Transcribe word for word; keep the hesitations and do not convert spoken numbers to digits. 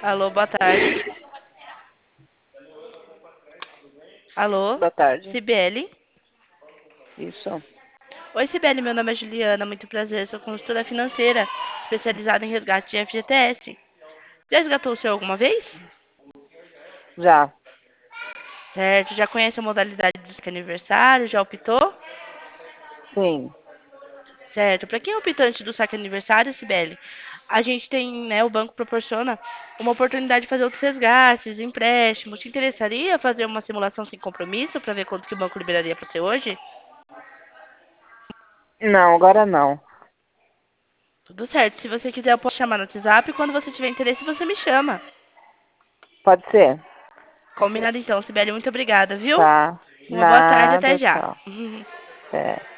Alô, boa tarde. Alô, Boa tarde. Cibele? Isso. Oi, Cibele, meu nome é Juliana, muito prazer, sou consultora financeira, especializada em resgate de F G T S. Já resgatou o seu alguma vez? Já. Certo, já conhece a modalidade do saque aniversário, já optou? Sim. Certo, para quem é optante do saque aniversário, Cibele, a gente tem, né, o banco proporciona uma oportunidade de fazer outros resgates, empréstimos. Te interessaria fazer uma simulação sem compromisso para ver quanto que o banco liberaria para você hoje? Não, agora não. Tudo certo. Se você quiser, eu posso chamar no WhatsApp. Quando você tiver interesse, você me chama. Pode ser? Combinado então, Sibeli. Muito obrigada, viu? Tá. Uma boa tarde, até Nada, já. tchau. Até.